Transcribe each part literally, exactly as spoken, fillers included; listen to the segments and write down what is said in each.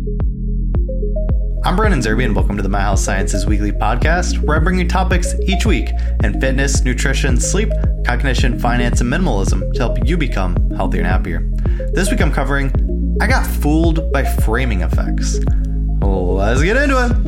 I'm Brandon Zerby, and welcome to the My Health Sciences Weekly Podcast, where I bring you topics each week in fitness, nutrition, sleep, cognition, finance, and minimalism to help you become healthier and happier. This week I'm covering I got fooled by framing effects. Let's get into it.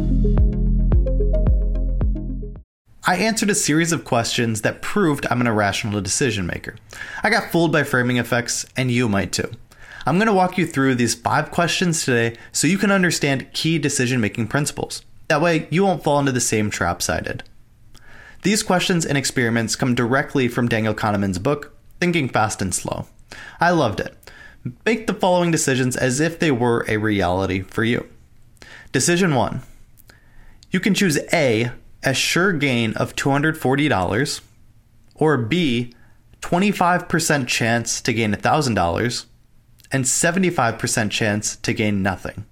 I answered a series of questions that proved I'm an irrational decision maker. I got fooled by framing effects, and you might too. I'm going to walk you through these five questions today so you can understand key decision-making principles. That way, you won't fall into the same traps I did. These questions and experiments come directly from Daniel Kahneman's book, Thinking Fast and Slow. I loved it. Make the following decisions as if they were a reality for you. Decision one. You can choose A, a sure gain of two hundred forty dollars, or B, twenty-five percent chance to gain one thousand dollars, and seventy-five percent chance to gain nothing.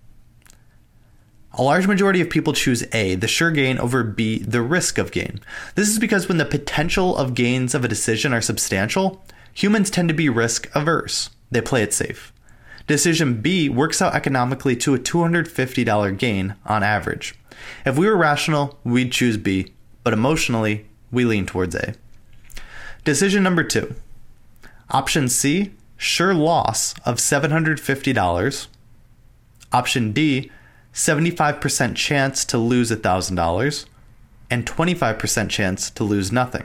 A large majority of people choose A, the sure gain, over B, the risk of gain. This is because when the potential of gains of a decision are substantial, humans tend to be risk averse. They play it safe. Decision B works out economically to a two hundred fifty dollars gain on average. If we were rational, we'd choose B, but emotionally, we lean towards A. Decision number two. Option C, sure loss of seven hundred fifty dollars. Option D, seventy-five percent chance to lose one thousand dollars and twenty-five percent chance to lose nothing.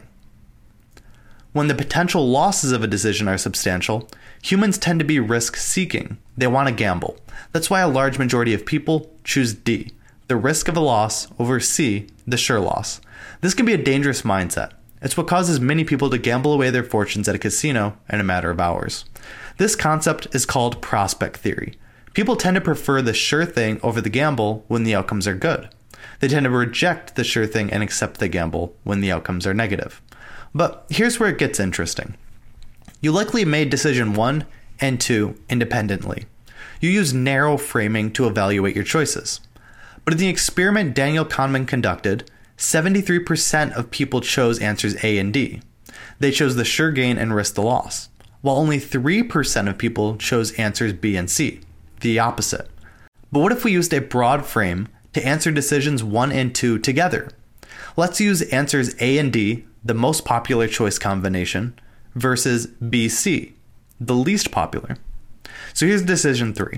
When the potential losses of a decision are substantial, humans tend to be risk-seeking. They want to gamble. That's why a large majority of people choose D, the risk of a loss, over C, the sure loss. This can be a dangerous mindset. It's what causes many people to gamble away their fortunes at a casino in a matter of hours. This concept is called prospect theory. People tend to prefer the sure thing over the gamble when the outcomes are good. They tend to reject the sure thing and accept the gamble when the outcomes are negative. But here's where it gets interesting. You likely made decision one and two independently. You use narrow framing to evaluate your choices. But in the experiment Daniel Kahneman conducted, seventy-three percent of people chose answers A and D. They chose the sure gain and risk the loss, while only three percent of people chose answers B and C, the opposite. But what if we used a broad frame to answer decisions one and two together? Let's use answers A and D, the most popular choice combination, versus B C, the least popular. So here's decision three.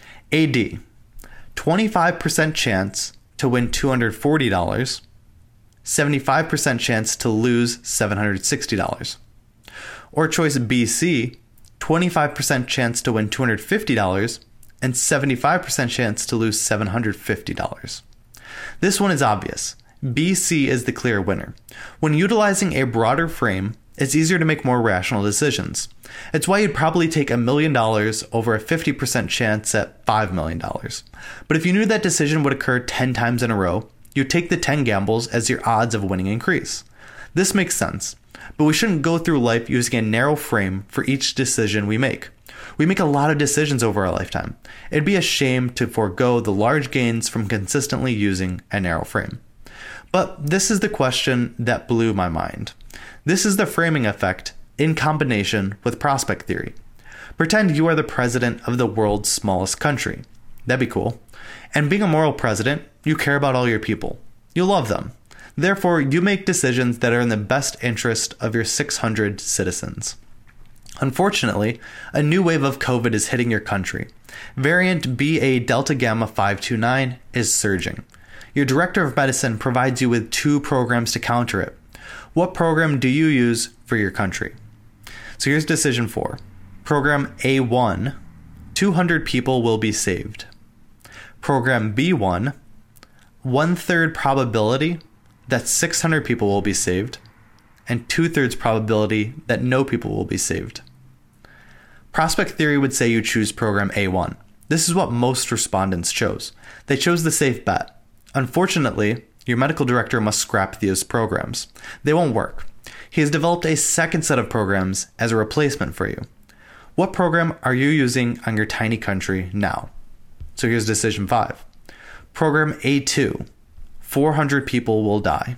A D, twenty-five percent chance to win two hundred forty dollars, seventy-five percent chance to lose seven hundred sixty dollars. Or choice B C, twenty-five percent chance to win two hundred fifty dollars and seventy-five percent chance to lose seven hundred fifty dollars. This one is obvious. B C is the clear winner. When utilizing a broader frame, it's easier to make more rational decisions. It's why you'd probably take a million dollars over a fifty percent chance at five million dollars. But if you knew that decision would occur ten times in a row, you'd take the ten gambles as your odds of winning increase. This makes sense, but we shouldn't go through life using a narrow frame for each decision we make. We make a lot of decisions over our lifetime. It'd be a shame to forego the large gains from consistently using a narrow frame. But this is the question that blew my mind. This is the framing effect in combination with prospect theory. Pretend you are the president of the world's smallest country. That'd be cool. And being a moral president, you care about all your people. You love them. Therefore, you make decisions that are in the best interest of your six hundred citizens. Unfortunately, a new wave of COVID is hitting your country. Variant B A Delta Gamma five two nine is surging. Your director of medicine provides you with two programs to counter it. What program do you use for your country? So here's decision four. Program A one, two hundred people will be saved. Program B one, one-third probability that six hundred people will be saved, and two-thirds probability that no people will be saved. Prospect theory would say you choose program A one. This is what most respondents chose. They chose the safe bet. Unfortunately, your medical director must scrap these programs. They won't work. He has developed a second set of programs as a replacement for you. What program are you using on your tiny country now? So here's decision five. Program A two, four hundred people will die.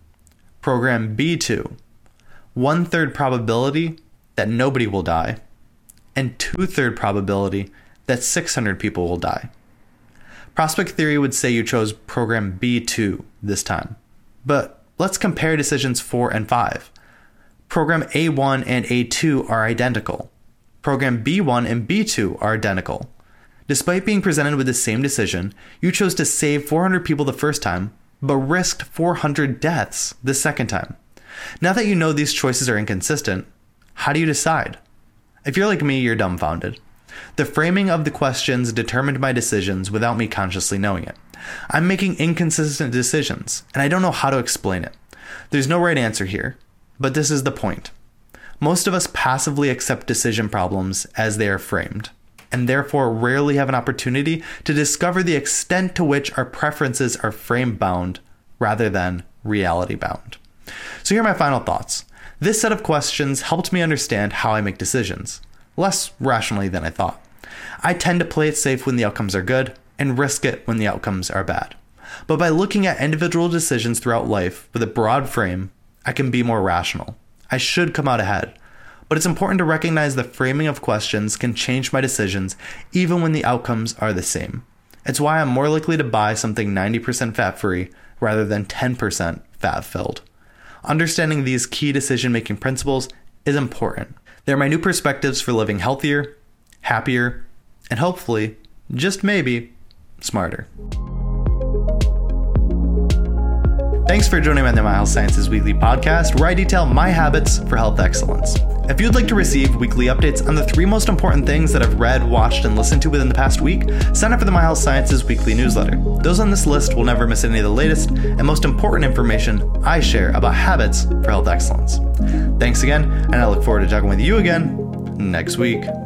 Program B two, one-third probability that nobody will die, and two-third probability that six hundred people will die. Prospect theory would say you chose program B two this time. But let's compare decisions four and five. Program A one and A two are identical. Program B one and B two are identical. Despite being presented with the same decision, you chose to save four hundred people the first time, but risked four hundred deaths the second time. Now that you know these choices are inconsistent, how do you decide? If you're like me, you're dumbfounded. The framing of the questions determined my decisions without me consciously knowing it. I'm making inconsistent decisions, and I don't know how to explain it. There's no right answer here, but this is the point. Most of us passively accept decision problems as they are framed, and therefore rarely have an opportunity to discover the extent to which our preferences are frame-bound rather than reality-bound. So here are my final thoughts. This set of questions helped me understand how I make decisions, less rationally than I thought. I tend to play it safe when the outcomes are good, and risk it when the outcomes are bad. But by looking at individual decisions throughout life with a broad frame, I can be more rational. I should come out ahead. But it's important to recognize the framing of questions can change my decisions even when the outcomes are the same. It's why I'm more likely to buy something ninety percent fat-free rather than ten percent fat-filled. Understanding these key decision-making principles is important. They're my new perspectives for living healthier, happier, and hopefully, just maybe, smarter. Thanks for joining me on the My Health Sciences Weekly podcast, where I detail my habits for health excellence. If you'd like to receive weekly updates on the three most important things that I've read, watched, and listened to within the past week, sign up for the My Health Sciences Weekly newsletter. Those on this list will never miss any of the latest and most important information I share about habits for health excellence. Thanks again, and I look forward to talking with you again next week.